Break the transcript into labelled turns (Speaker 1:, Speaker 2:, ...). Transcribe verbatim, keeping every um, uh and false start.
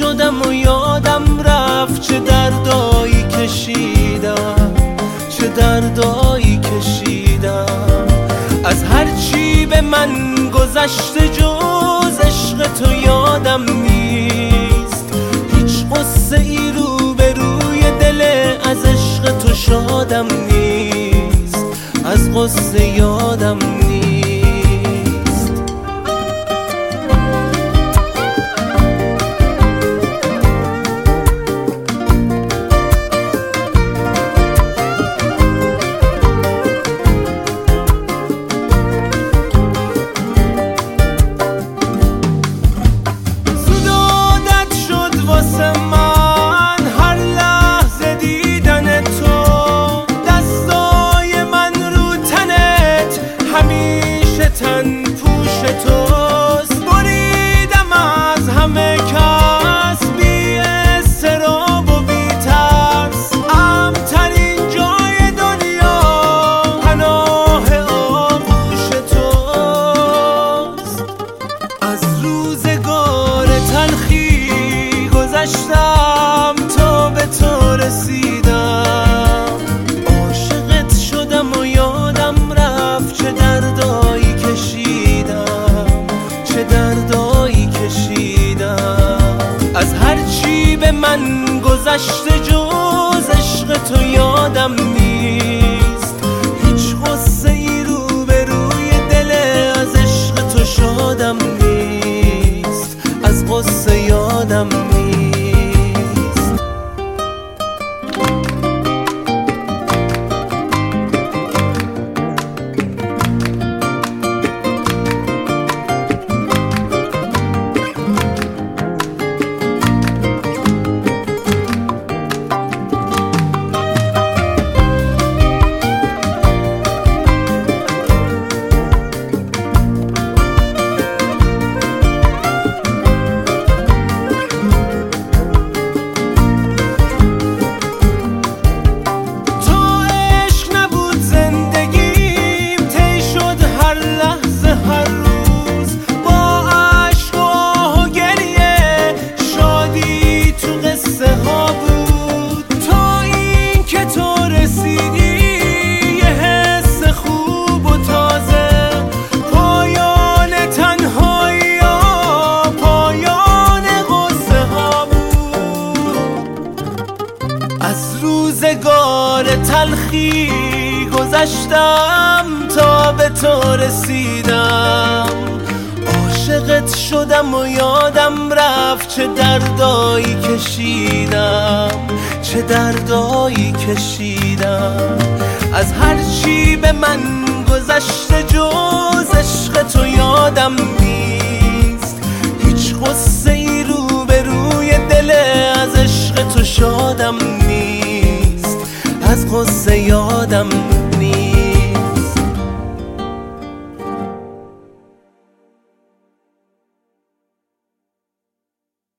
Speaker 1: شدم و یادم رفت چه دردایی کشیدم، چه دردایی کشیدم. از هرچی به من گذشته جز عشق تو یادم نیست. هیچ قصه ای رو به روی دل از عشق تو شادم نیست، از قصه یادم نیست. تن پوش توست، بریدم از همه کس بی استراب و بی ترس. امن‌ترین جای دنیا پناه آغوش توست. از روزگار تلخی گذشتم تا به تو رسیدم. عاشقت شدم و یادم رفت چه دردایی چه دردایی کشیدم. از هرچی به من گذشته جز عشق تو یادم نیست. هیچ قصه ای رو به روی دل از عشق تو شادم نیست، از قصه یادم نیست. از روزگار تلخی گذشتم تا به تو رسیدم. عاشقت شدم و یادم رفت چه دردایی کشیدم، چه دردایی کشیدم. از هرچی به من گذشته جز عشق تو یادم نیست. هیچ قصه ای رو به روی دل از عشق تو شادم نیست، از قصه یادم